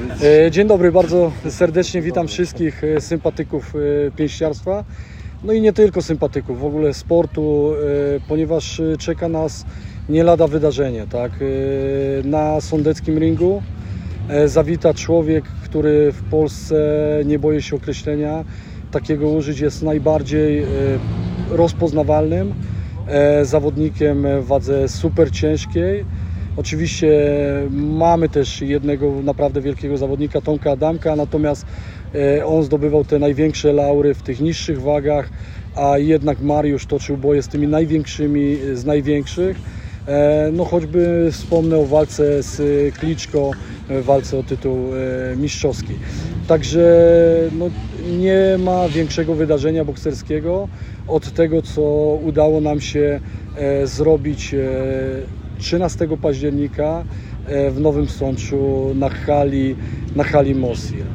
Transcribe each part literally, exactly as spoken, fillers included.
Dzień dobry, bardzo serdecznie witam wszystkich sympatyków pięściarstwa, no i nie tylko sympatyków, w ogóle sportu, ponieważ czeka nas nie lada wydarzenie, tak? Na sądeckim ringu zawita człowiek, który w Polsce, nie boję się określenia takiego użyć, jest najbardziej rozpoznawalnym zawodnikiem w wadze super ciężkiej. Oczywiście mamy też jednego naprawdę wielkiego zawodnika, Tomka Adamka, natomiast on zdobywał te największe laury w tych niższych wagach, a jednak Mariusz toczył boje z tymi największymi z największych. No choćby wspomnę o walce z Kliczko, walce o tytuł mistrzowski. Także no, nie ma większego wydarzenia bokserskiego od tego, co udało nam się zrobić trzynastego października w Nowym Sączu na hali, na hali Mosir.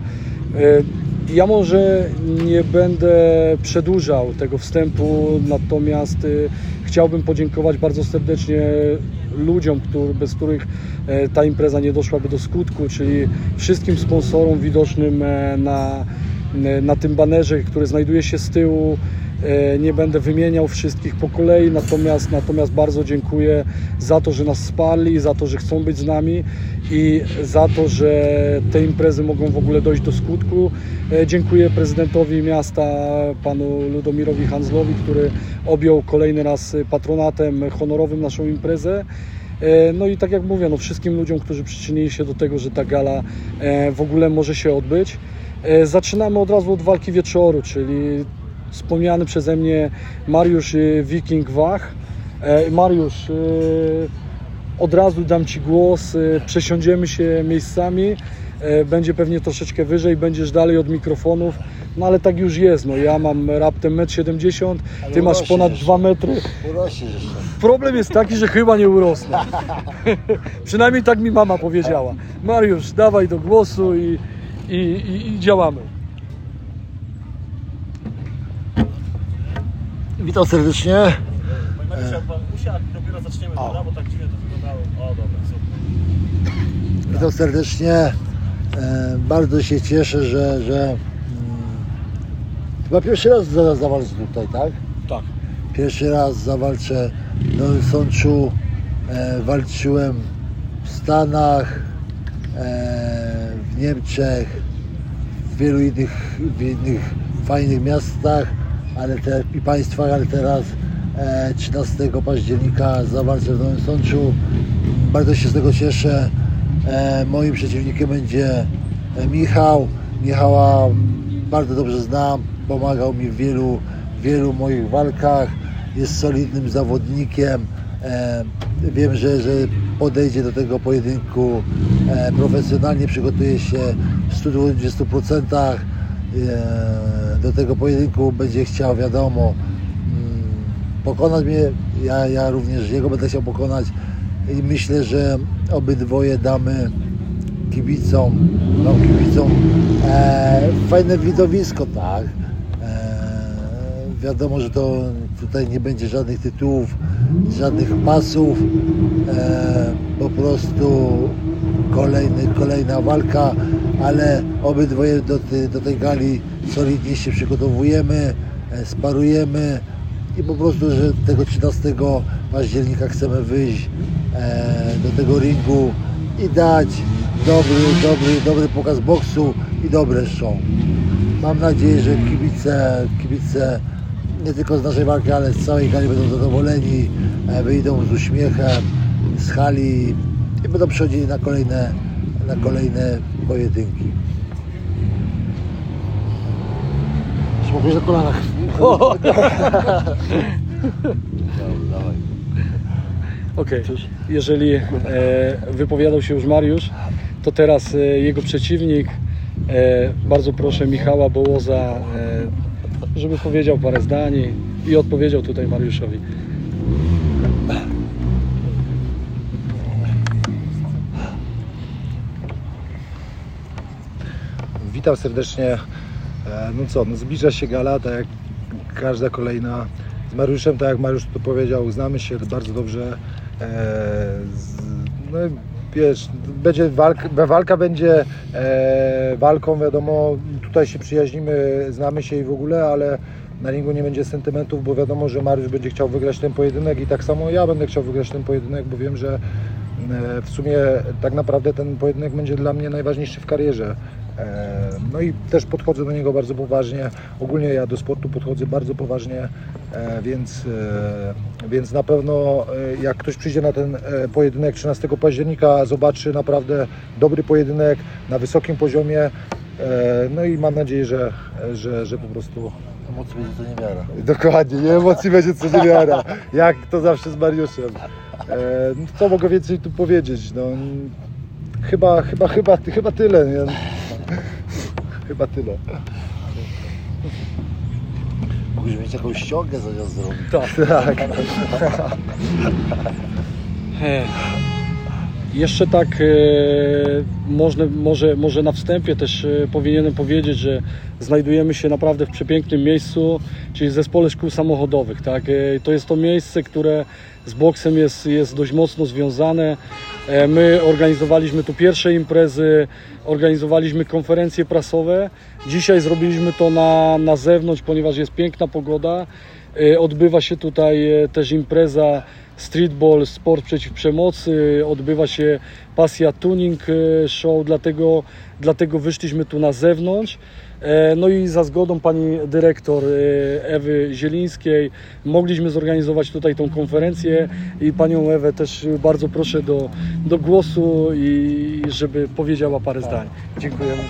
Ja może nie będę przedłużał tego wstępu, natomiast chciałbym podziękować bardzo serdecznie ludziom, który, bez których ta impreza nie doszłaby do skutku, czyli wszystkim sponsorom widocznym na, na tym banerze, który znajduje się z tyłu. Nie będę wymieniał wszystkich po kolei, natomiast, natomiast bardzo dziękuję za to, że nas wsparli, za to, że chcą być z nami i za to, że te imprezy mogą w ogóle dojść do skutku. Dziękuję prezydentowi miasta, panu Ludomirowi Hanzlowi, który objął kolejny raz patronatem honorowym naszą imprezę. No i tak jak mówię, no wszystkim ludziom, którzy przyczynili się do tego, że ta gala w ogóle może się odbyć. Zaczynamy od razu od walki wieczoru, czyli wspomniany przeze mnie Mariusz Wiking Wach. Mariusz, od razu dam Ci głos, przesiądziemy się miejscami, będzie pewnie troszeczkę wyżej, będziesz dalej od mikrofonów, no ale tak już jest, no ja mam raptem metr siedemdziesiąt, Ty masz ponad dwa metry. Urośniesz jeszcze. Problem jest taki, że chyba nie urosnę. Przynajmniej tak mi mama powiedziała. Mariusz, dawaj do głosu i, i, i, i działamy. Witam serdecznie. Mariusz, jak pan usiadł, dopiero zaczniemy, dobra? Bo tak dziwnie to wyglądało. O, dobra, super. Witam serdecznie. E, bardzo się cieszę, że, że mm, chyba pierwszy raz za, zawalczę tutaj, tak? Tak. Pierwszy raz zawalczę w Nowym Sączu. E, walczyłem w Stanach, e, w Niemczech, w wielu innych, w innych fajnych miastach, ale te, i państwach, ale teraz e, trzynastego października zawalczę w Nowym Sączu. Bardzo się z tego cieszę. E, moim przeciwnikiem będzie e, Michał. Michała bardzo dobrze znam, pomagał mi w wielu, wielu moich walkach. Jest solidnym zawodnikiem. E, wiem, że, że podejdzie do tego pojedynku e, profesjonalnie, przygotuje się w stu dwudziestu procentach. Do tego pojedynku będzie chciał, wiadomo, pokonać mnie, ja, ja również jego będę chciał pokonać i myślę, że obydwoje damy kibicom, no kibicom e, fajne widowisko, tak. E, wiadomo, że to tutaj nie będzie żadnych tytułów, żadnych pasów, e, po prostu kolejny, kolejna walka, ale obydwoje do, ty, do tej gali solidnie się przygotowujemy, e, sparujemy i po prostu, że tego trzynastego października chcemy wyjść e, do tego ringu i dać dobry, dobry, dobry pokaz boksu i dobre show. Mam nadzieję, że kibice, kibice nie tylko z naszej walki, ale z całej gali będą zadowoleni, e, wyjdą z uśmiechem z hali i będą przechodzili na kolejne, na kolejne pojedynki. Spokój na kolanach. Okej, okay. Jeżeli e, wypowiadał się już Mariusz, to teraz e, jego przeciwnik, e, bardzo proszę Michała Bołoza, e, żeby powiedział parę zdań i odpowiedział tutaj Mariuszowi. Witam serdecznie. No co, no zbliża się gala, tak jak każda kolejna. Z Mariuszem, tak jak Mariusz tu powiedział, znamy się bardzo dobrze. No, wiesz, będzie walka, walka będzie e, walką, wiadomo, tutaj się przyjaźnimy, znamy się i w ogóle, ale na ringu nie będzie sentymentów, bo wiadomo, że Mariusz będzie chciał wygrać ten pojedynek i tak samo ja będę chciał wygrać ten pojedynek, bo wiem, że w sumie tak naprawdę ten pojedynek będzie dla mnie najważniejszy w karierze. No i też podchodzę do niego bardzo poważnie. Ogólnie ja do sportu podchodzę bardzo poważnie, więc, więc na pewno jak ktoś przyjdzie na ten pojedynek trzynastego października, zobaczy naprawdę dobry pojedynek na wysokim poziomie. No i mam nadzieję, że, że, że po prostu... Emocji będzie co niemiara. Dokładnie, nie emocji będzie co niemiara. Jak to zawsze z Mariuszem. E, co mogę więcej tu powiedzieć? No, chyba, chyba, chyba, chyba tyle. Nie? Chyba tyle. Mógłbyś mieć jakąś ściągę zamiast zrobić. Tak. Tak. Jeszcze tak e, można, może, może na wstępie też e, powinienem powiedzieć, że znajdujemy się naprawdę w przepięknym miejscu, czyli w Zespole Szkół Samochodowych. Tak? E, to jest to miejsce, które z boksem jest, jest dość mocno związane. E, my organizowaliśmy tu pierwsze imprezy, organizowaliśmy konferencje prasowe. Dzisiaj zrobiliśmy to na, na zewnątrz, ponieważ jest piękna pogoda. E, odbywa się tutaj e, też impreza Streetball, sport przeciw przemocy, odbywa się Pasja Tuning Show, dlatego, dlatego wyszliśmy tu na zewnątrz. No i za zgodą pani dyrektor Ewy Zielińskiej mogliśmy zorganizować tutaj tą konferencję i panią Ewę też bardzo proszę do, do głosu i żeby powiedziała parę zdań. Dziękujemy.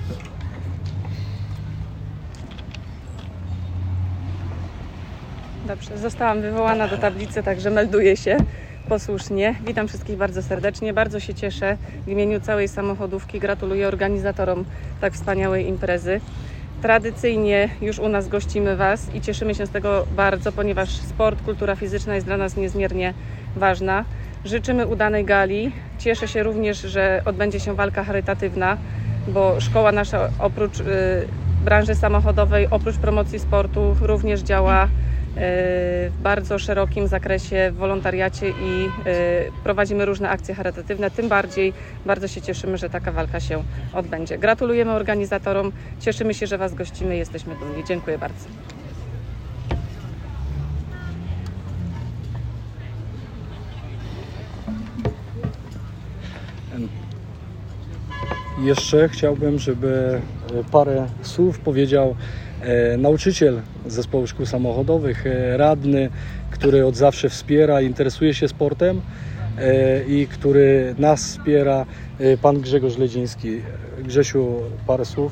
Dobrze, zostałam wywołana do tablicy, także melduję się posłusznie. Witam wszystkich bardzo serdecznie, bardzo się cieszę w imieniu całej samochodówki. Gratuluję organizatorom tak wspaniałej imprezy. Tradycyjnie już u nas gościmy Was i cieszymy się z tego bardzo, ponieważ sport, kultura fizyczna jest dla nas niezmiernie ważna. Życzymy udanej gali. Cieszę się również, że odbędzie się walka charytatywna, bo szkoła nasza oprócz y, branży samochodowej, oprócz promocji sportu również działa w bardzo szerokim zakresie w wolontariacie i prowadzimy różne akcje charytatywne. Tym bardziej bardzo się cieszymy, że taka walka się odbędzie. Gratulujemy organizatorom, cieszymy się, że Was gościmy i jesteśmy dumni. Dziękuję bardzo. Jeszcze chciałbym, żeby parę słów powiedział e, nauczyciel Zespołu Szkół Samochodowych, e, radny, który od zawsze wspiera, interesuje się sportem e, i który nas wspiera, e, pan Grzegorz Ledziński. Grzesiu, parę słów.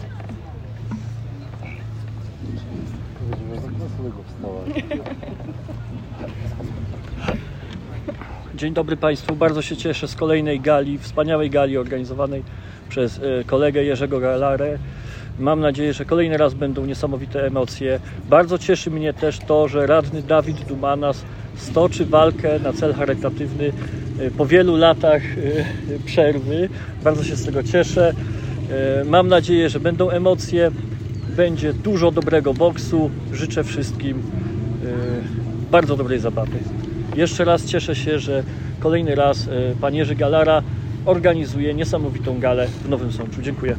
Dzień dobry Państwu, bardzo się cieszę z kolejnej gali, wspaniałej gali organizowanej przez kolegę Jerzego Galarę. Mam nadzieję, że kolejny raz będą niesamowite emocje. Bardzo cieszy mnie też to, że radny Dawid Dumanas stoczy walkę na cel charytatywny po wielu latach przerwy. Bardzo się z tego cieszę. Mam nadzieję, że będą emocje, będzie dużo dobrego boksu. Życzę wszystkim bardzo dobrej zabawy. Jeszcze raz cieszę się, że kolejny raz pan Jerzy Galara organizuje niesamowitą galę w Nowym Sączu. Dziękuję.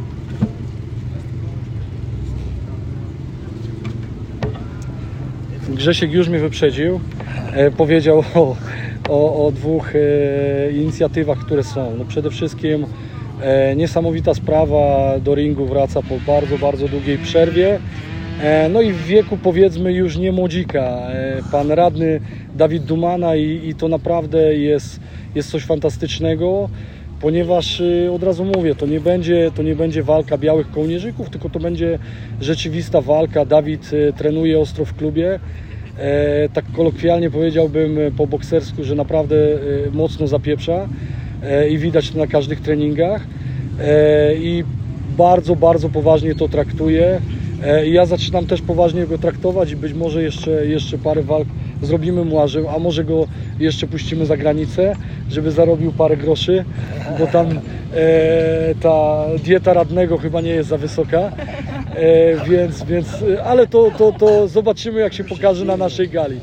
Grzesiek już mnie wyprzedził. E, powiedział o, o, o dwóch e, inicjatywach, które są. No przede wszystkim e, niesamowita sprawa, do ringu wraca po bardzo, bardzo długiej przerwie. E, no i w wieku powiedzmy już nie młodzika. E, pan radny Dawid Dumana i, i to naprawdę jest, jest coś fantastycznego, ponieważ y, od razu mówię, to nie będzie, to nie będzie walka białych kołnierzyków, tylko to będzie rzeczywista walka. Dawid y, trenuje ostro w klubie. E, tak kolokwialnie powiedziałbym po boksersku, że naprawdę y, mocno zapieprza e, i widać to na każdych treningach e, i bardzo, bardzo poważnie to traktuje. E, i ja zaczynam też poważnie go traktować i być może jeszcze, jeszcze parę walk zrobimy mu, a może go jeszcze puścimy za granicę, żeby zarobił parę groszy, bo tam e, ta dieta radnego chyba nie jest za wysoka, e, więc, więc, ale to, to, to zobaczymy, jak się pokaże na naszej gali.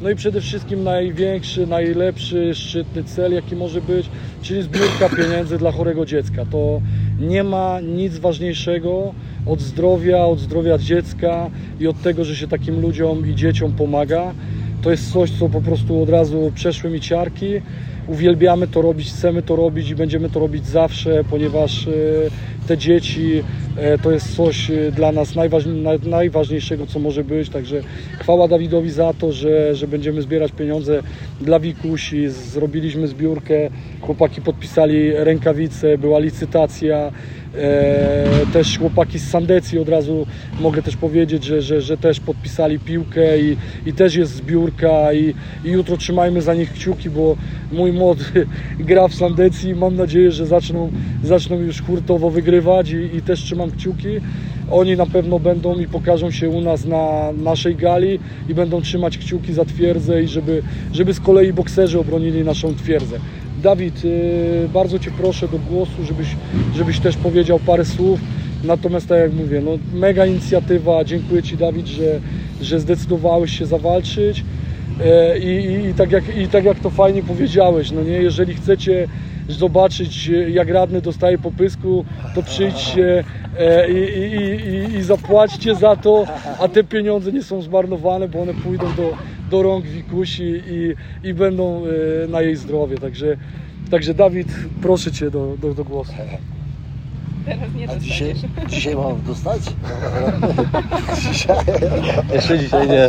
No i przede wszystkim największy, najlepszy, szczytny cel, jaki może być, czyli zbiórka pieniędzy dla chorego dziecka. To nie ma nic ważniejszego od zdrowia, od zdrowia dziecka i od tego, że się takim ludziom i dzieciom pomaga. To jest coś, co po prostu od razu przeszły mi ciarki. Uwielbiamy to robić, chcemy to robić i będziemy to robić zawsze, ponieważ te dzieci to jest coś dla nas najważniejszego, co może być. Także chwała Dawidowi za to, że, że będziemy zbierać pieniądze dla Wikusi. Zrobiliśmy zbiórkę, chłopaki podpisali rękawice, była licytacja. E, też chłopaki z Sandecji od razu mogę też powiedzieć, że, że, że też podpisali piłkę i, i też jest zbiórka i, i jutro trzymajmy za nich kciuki, bo mój młody gra w Sandecji i mam nadzieję, że zaczną, zaczną już hurtowo wygrywać i, i też trzymam kciuki. Oni na pewno będą i pokażą się u nas na naszej gali i będą trzymać kciuki za twierdzę i żeby, żeby z kolei bokserzy obronili naszą twierdzę. Dawid, bardzo Cię proszę do głosu, żebyś, żebyś też powiedział parę słów. Natomiast tak jak mówię, no, mega inicjatywa. Dziękuję Ci, Dawid, że, że zdecydowałeś się zawalczyć. I, i, i, tak jak, I tak jak to fajnie powiedziałeś, no nie? Jeżeli chcecie zobaczyć, jak radny dostaje po pysku, to przyjdźcie i, i, i, i zapłaćcie za to, a te pieniądze nie są zmarnowane, bo one pójdą do, do rąk Wikusi i, i będą na jej zdrowie. Także, także Dawid, proszę Cię do, do, do głosu. Teraz nie A dzisiaj, dzisiaj mam dostać? Dzisiaj. Jeszcze dzisiaj nie.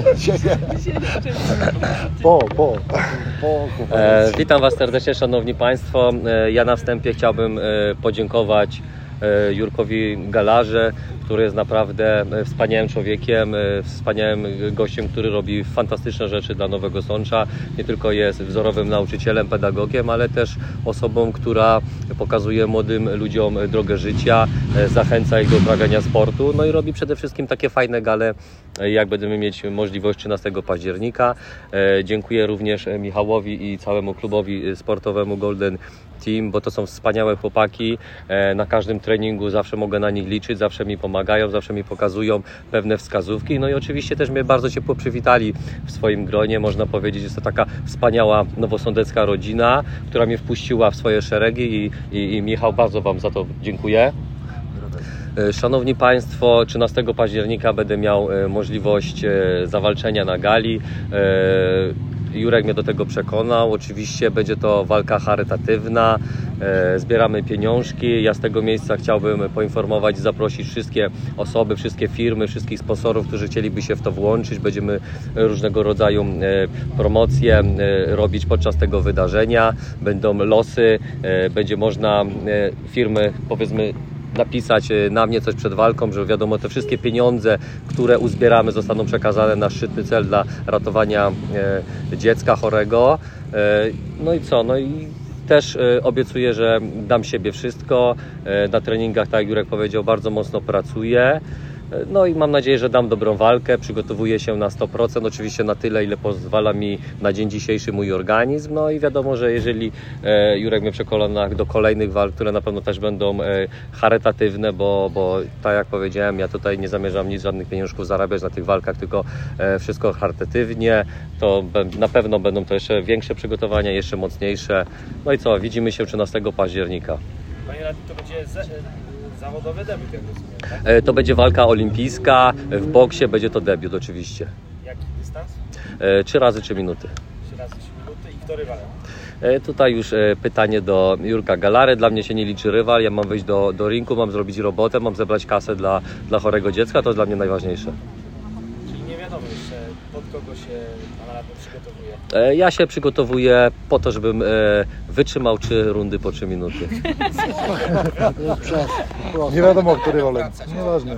Po, po. po e, witam Was serdecznie, Szanowni Państwo. E, ja na wstępie chciałbym e, podziękować e, Jurkowi Galarze, który jest naprawdę wspaniałym człowiekiem, wspaniałym gościem, który robi fantastyczne rzeczy dla Nowego Sącza. Nie tylko jest wzorowym nauczycielem, pedagogiem, ale też osobą, która pokazuje młodym ludziom drogę życia, zachęca ich do uprawiania sportu, no i robi przede wszystkim takie fajne gale, jak będziemy mieć możliwość trzynastego października. Dziękuję również Michałowi i całemu klubowi sportowemu Golden Team, bo to są wspaniałe chłopaki. Na każdym treningu zawsze mogę na nich liczyć, zawsze mi pomagają, zawsze mi pokazują pewne wskazówki. No i oczywiście też mnie bardzo ciepło przywitali w swoim gronie. Można powiedzieć, jest to taka wspaniała nowosądecka rodzina, która mnie wpuściła w swoje szeregi i, i, i Michał, bardzo Wam za to dziękuję. Szanowni Państwo, trzynastego października będę miał możliwość zawalczenia na gali. Jurek mnie do tego przekonał. Oczywiście będzie to walka charytatywna. Zbieramy pieniążki. Ja z tego miejsca chciałbym poinformować i zaprosić wszystkie osoby, wszystkie firmy, wszystkich sponsorów, którzy chcieliby się w to włączyć. Będziemy różnego rodzaju promocje robić podczas tego wydarzenia. Będą losy, będzie można firmy, powiedzmy, napisać na mnie coś przed walką, że wiadomo, te wszystkie pieniądze, które uzbieramy, zostaną przekazane na szczytny cel dla ratowania e, dziecka chorego. E, no i co? No i też e, obiecuję, że dam siebie wszystko. E, na treningach, tak jak Jurek powiedział, bardzo mocno pracuję. No i mam nadzieję, że dam dobrą walkę, przygotowuję się na sto procent, oczywiście na tyle, ile pozwala mi na dzień dzisiejszy mój organizm. No i wiadomo, że jeżeli e, Jurek mnie przekona do kolejnych walk, które na pewno też będą e, charytatywne, bo, bo tak jak powiedziałem, ja tutaj nie zamierzam nic, żadnych pieniążków zarabiać na tych walkach, tylko e, wszystko charytatywnie, to be, na pewno będą to jeszcze większe przygotowania, jeszcze mocniejsze. No i co, widzimy się trzynastego października. Panie radny, to będzie ze, zawodowy debiut, jak rozumiem, tak? To będzie walka olimpijska, w boksie będzie to debiut oczywiście. Jaki dystans? Trzy razy trzy minuty. Trzy razy trzy minuty i kto rywalem? Tutaj już pytanie do Jurka Galary. Dla mnie się nie liczy rywal, ja mam wyjść do, do ringu, mam zrobić robotę, mam zebrać kasę dla, dla chorego dziecka, to jest dla mnie najważniejsze. Czyli nie wiadomo jeszcze, pod kogo się pan radny przygotowuje? Ja się przygotowuję po to, żebym wytrzymał trzy rundy po trzy minuty. Nie wiadomo, który rolę. Nieważne.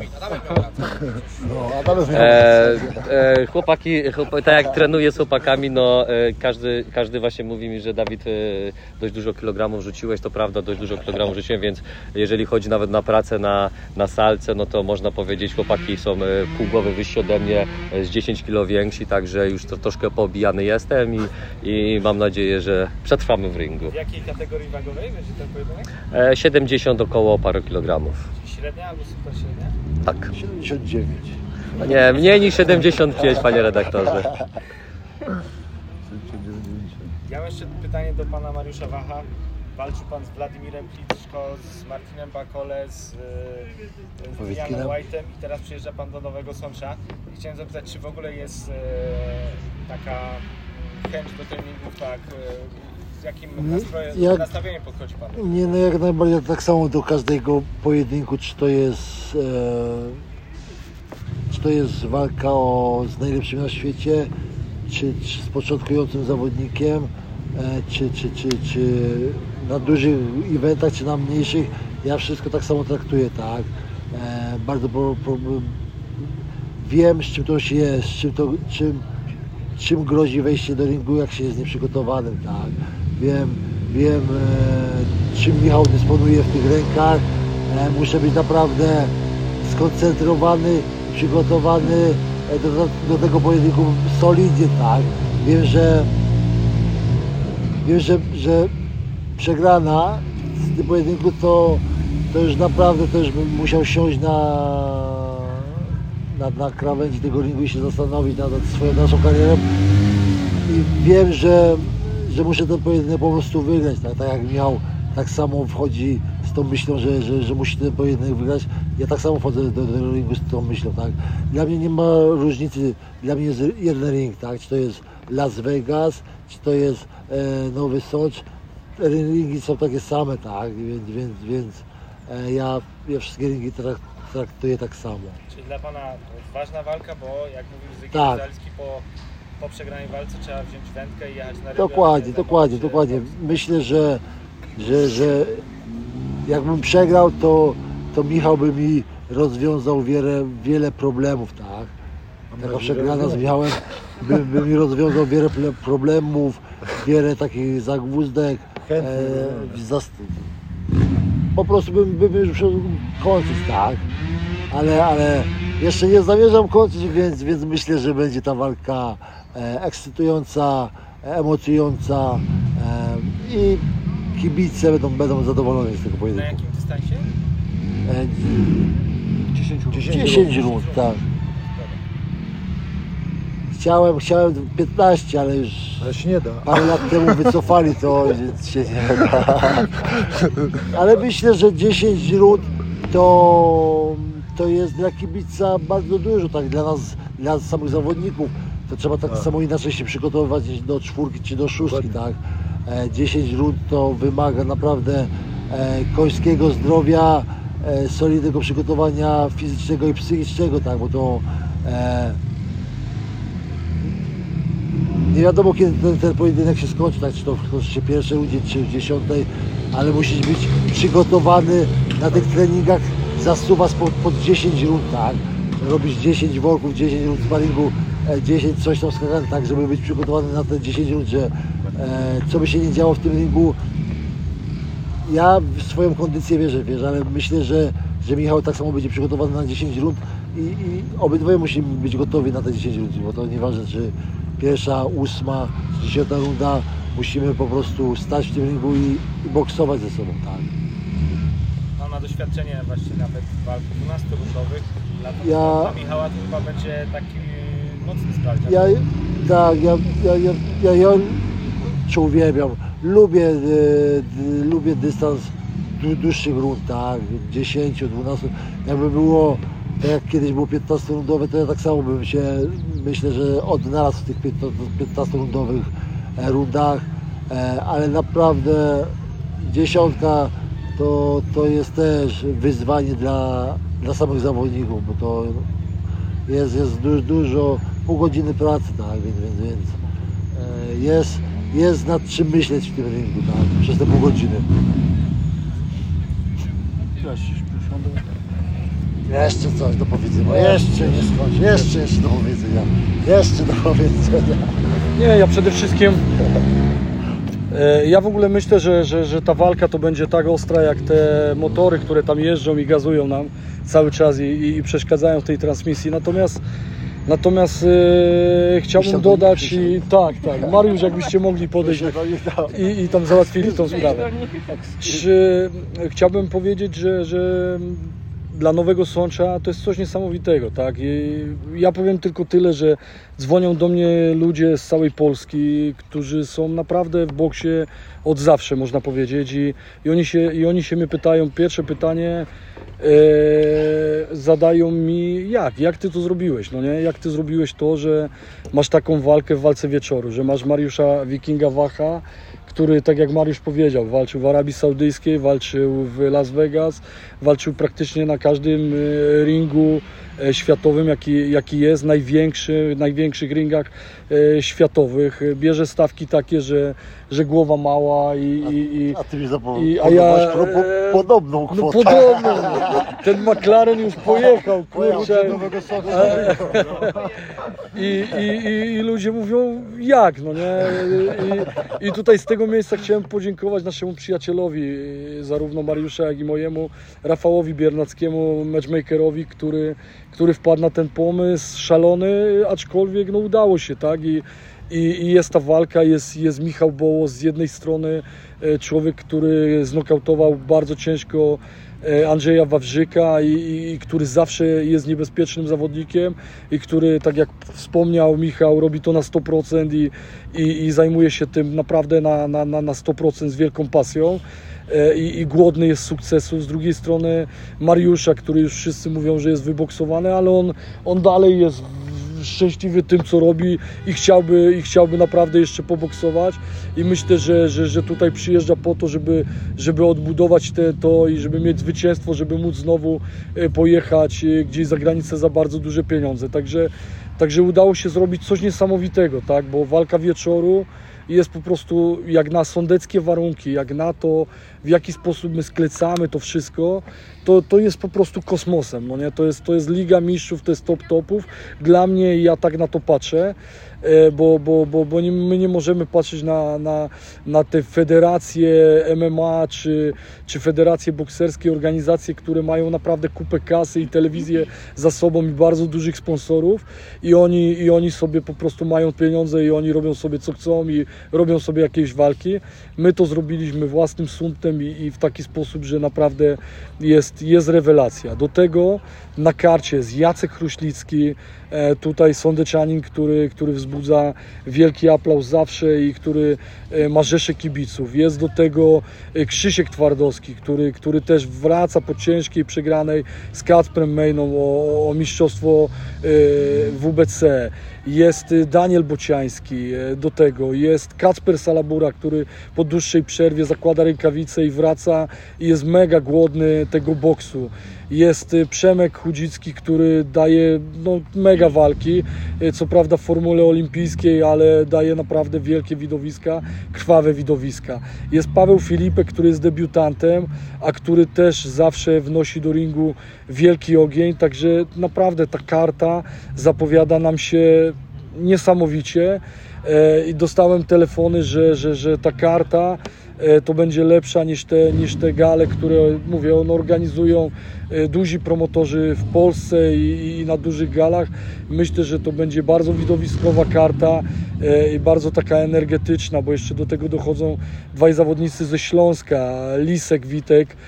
E, e, chłopaki, chłop, tak jak trenuję z chłopakami, no e, każdy, każdy właśnie mówi mi, że Dawid, e, dość dużo kilogramów rzuciłeś, to prawda, dość dużo kilogramów rzuciłem, więc jeżeli chodzi nawet na pracę na, na salce, no to można powiedzieć, chłopaki są e, pół głowy wyżsi ode mnie, e, z dziesięć kilo więksi, także już to troszkę poobijany jestem i, i mam nadzieję, że przetrwamy w ringu. W jakiej kategorii wagowej będzie ten pojedynek? E, siedemdziesiąt około paru kilogramów. Czyli średnia albo super średnia? Tak. siedemdziesiąt dziewięć. Nie, mniej niż siedemdziesiąt pięć, panie redaktorze. Ja mam jeszcze pytanie do pana Mariusza Wacha. Walczył pan z Władimirem Klitschko, z Martinem Bakole, z, z Janem White'em i teraz przyjeżdża pan do Nowego Sącza. I chciałem zapytać, czy w ogóle jest e, taka chęć do treningów, tak? E, z jakim nastrojem, jak, nastawieniem podchodzi pan? Nie, no jak najbardziej tak samo do każdego pojedynku, czy to jest, e, czy to jest walka o, z najlepszym na świecie, czy, czy z początkującym zawodnikiem, e, czy, czy, czy, czy na dużych eventach, czy na mniejszych, ja wszystko tak samo traktuję, tak. E, bardzo pro, pro, wiem, z czym to się jest, z czym, to, czym, czym grozi wejście do ringu, jak się jest nieprzygotowanym, tak. Wiem, wiem e, czym Michał dysponuje w tych rękach. E, muszę być naprawdę skoncentrowany, przygotowany do, do, do tego pojedynku solidnie, tak. Wiem, że wiem, że, że przegrana z tym pojedynku to, to już naprawdę to już bym musiał siąść na, na, na krawędzi tego ringu i się zastanowić nad, nad swoją naszą karierą. I wiem, że, że muszę ten pojedynek po prostu wygrać, tak, tak jak Michał tak samo wchodzi z tą myślą, że, że, że musi ten pojedynek wygrać. Ja tak samo wchodzę do, do ringu z tą myślą, tak. Dla mnie nie ma różnicy, dla mnie jest jeden ring, tak, czy to jest Las Vegas, czy to jest e, Nowy Sącz. Ringi są takie same, tak, więc, więc, więc e, ja, ja wszystkie ringi trak, traktuję tak samo. Czyli dla pana ważna walka, bo jak mówił Zygi tak. Zalski, po, po przegranej walce trzeba wziąć wędkę i jechać na rybę. Dokładnie, dokładnie, dokładnie. Myślę, że, że, że jakbym przegrał, to, to Michał by mi rozwiązał wiele, wiele problemów, tak. Taka przegrana z Michałem by, by mi rozwiązał wiele problemów, wiele takich zagwózdek. E, zast... Po prostu bym, bym już kończyć, tak. Ale, ale jeszcze nie zamierzam kończyć, więc, więc myślę, że będzie ta walka e, ekscytująca, emocjonująca e, i kibice będą, będą zadowoleni z tego pojedynku. Na jakim dystansie? E, dziesięć rund, tak. Chciałem, chciałem piętnaście, ale już ale się nie da. Parę lat temu wycofali to, więc się nie da. Ale myślę, że dziesięć rund to, to jest dla kibica bardzo dużo, tak, dla nas, dla samych zawodników. To trzeba tak, tak samo inaczej się przygotowywać do czwórki czy do szóstki, tak. E, dziesięć rund to wymaga naprawdę e, końskiego zdrowia, e, solidnego przygotowania fizycznego i psychicznego, tak, bo to e, nie wiadomo, kiedy ten, ten pojedynek się skończy, tak, czy to w się pierwszej rundzie, czy w dziesiątej, ale musisz być przygotowany na tych treningach, zasuwa pod, pod dziesięć rund, tak. Robisz dziesięć worków, dziesięć rund sparingu, dziesięć coś tam skakania, tak, żeby być przygotowany na te dziesięć rund, że e, co by się nie działo w tym ringu. Ja w swoją kondycję wierzę, wiesz, ale myślę, że, że Michał tak samo będzie przygotowany na dziesięć rund i, i obydwoje musimy być gotowi na te dziesięć rund, bo to nieważne, czy pierwsza, ósma, dziesiąta runda, musimy po prostu stać w tym ringu i, i boksować ze sobą, tak. Pan ma doświadczenie właśnie nawet walk dwunasterundowych. Dla, ja, dla Michała to chyba będzie taki mocny sprawdzian. Ja, tak, ja, ja, ja, ja, ja czy uwielbiam, lubię, y, lubię dystans dłuższych rund, tak, dziesięć, dwanaście, jakby było, tak jak kiedyś było piętnasterundowe, to ja tak samo bym się, myślę, że odnalazł w tych piętnasterundowych rundach, ale naprawdę dziesiątka to, to jest też wyzwanie dla, dla samych zawodników, bo to jest, jest dużo, dużo pół godziny pracy, tak, więc, więc, więc jest, jest nad czym myśleć w tym ringu, tak, przez te pół godziny. Jeszcze coś do powiedzenia, jeszcze nie skończę, jeszcze, jeszcze do powiedzenia, jeszcze do powiedzenia. Nie, ja przede wszystkim, e, ja w ogóle myślę, że, że, że ta walka to będzie tak ostra jak te motory, które tam jeżdżą i gazują nam cały czas i, i przeszkadzają w tej transmisji, natomiast Natomiast e, chciałbym dodać i tak, tak, Mariusz, jakbyście mogli podejść i, i tam załatwili tą sprawę. Czy, chciałbym powiedzieć, że, że dla Nowego Sącza to jest coś niesamowitego, tak? I ja powiem tylko tyle, że dzwonią do mnie ludzie z całej Polski, którzy są naprawdę w boksie od zawsze, można powiedzieć, i, i, oni, się, i oni się mnie pytają, pierwsze pytanie e, zadają mi, jak? Jak ty to zrobiłeś? No nie? Jak ty zrobiłeś to, że masz taką walkę w walce wieczoru, że masz Mariusza Wikinga Waha, który, tak jak Mariusz powiedział, walczył w Arabii Saudyjskiej, walczył w Las Vegas, walczył praktycznie na każdym ringu światowym, jaki, jaki jest, największy, największych ringach światowych. Bierze stawki takie, że, że głowa mała i... i, i a ty mi zapomniał, i, a ja, po, po, podobną kwotę. No podobną. Ten McLaren już pojechał, kurczę. I, i, i, I ludzie mówią, jak, no nie? I, I tutaj z tego miejsca chciałem podziękować naszemu przyjacielowi, zarówno Mariusza, jak i mojemu, Rafałowi Biernackiemu, matchmakerowi, który, który wpadł na ten pomysł szalony, aczkolwiek no udało się, tak? I, i, i jest ta walka, jest, jest Michał Bołos z jednej strony, człowiek, który znokautował bardzo ciężko Andrzeja Wawrzyka i, i, i który zawsze jest niebezpiecznym zawodnikiem i który, tak jak wspomniał Michał, robi to na sto procent i, i, i zajmuje się tym naprawdę na, na, na sto procent z wielką pasją. I, i głodny jest sukcesu. Z drugiej strony Mariusza, który już wszyscy mówią, że jest wyboksowany, ale on, on dalej jest szczęśliwy tym, co robi i chciałby, i chciałby naprawdę jeszcze poboksować i myślę, że, że, że tutaj przyjeżdża po to, żeby, żeby odbudować te, to i żeby mieć zwycięstwo, żeby móc znowu pojechać gdzieś za granicę za bardzo duże pieniądze. Także, także udało się zrobić coś niesamowitego, tak? Bo walka wieczoru jest po prostu jak na sądeckie warunki, jak na to, w jaki sposób my sklecamy to wszystko, to, to jest po prostu kosmosem, no nie? To jest, to jest Liga Mistrzów, to jest top topów. Dla mnie, ja tak na to patrzę, bo, bo, bo, bo nie, my nie możemy patrzeć na, na, na te federacje M M A czy, czy federacje bokserskie, organizacje, które mają naprawdę kupę kasy i telewizję za sobą i bardzo dużych sponsorów i oni, i oni sobie po prostu mają pieniądze i oni robią sobie co chcą i robią sobie jakieś walki. My to zrobiliśmy własnym sumptem i, i w taki sposób, że naprawdę jest, jest rewelacja. Do tego na karcie jest Jacek Chruślicki, e, tutaj sądeczanin, który, który wzbudza wielki aplauz zawsze i który e, ma rzeszę kibiców. Jest do tego e, Krzysiek Twardowski, który, który też wraca po ciężkiej przegranej z Kacprem Mejną o, o mistrzostwo e, W B C. Jest Daniel Bociański do tego, jest Kacper Salabura, który po dłuższej przerwie zakłada rękawice i wraca i jest mega głodny tego boksu. Jest Przemek Chudzicki, który daje no, mega walki, co prawda w formule olimpijskiej, ale daje naprawdę wielkie widowiska, krwawe widowiska. Jest Paweł Filipek, który jest debiutantem, a który też zawsze wnosi do ringu wielki ogień, także naprawdę ta karta zapowiada nam się niesamowicie i dostałem telefony, że, że, że ta karta to będzie lepsza niż te, niż te gale, które, mówię, one organizują duzi promotorzy w Polsce i, i na dużych galach. Myślę, że to będzie bardzo widowiskowa karta i bardzo taka energetyczna, bo jeszcze do tego dochodzą dwaj zawodnicy ze Śląska, Lisek Witek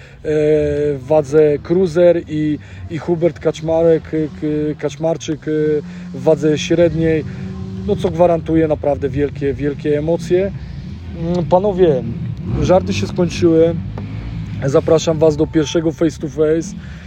w wadze cruiser i, i Hubert Kaczmarek, Kaczmarczyk w wadze średniej, no co gwarantuje naprawdę wielkie, wielkie emocje. Panowie, żarty się skończyły. Zapraszam Was do pierwszego face to face.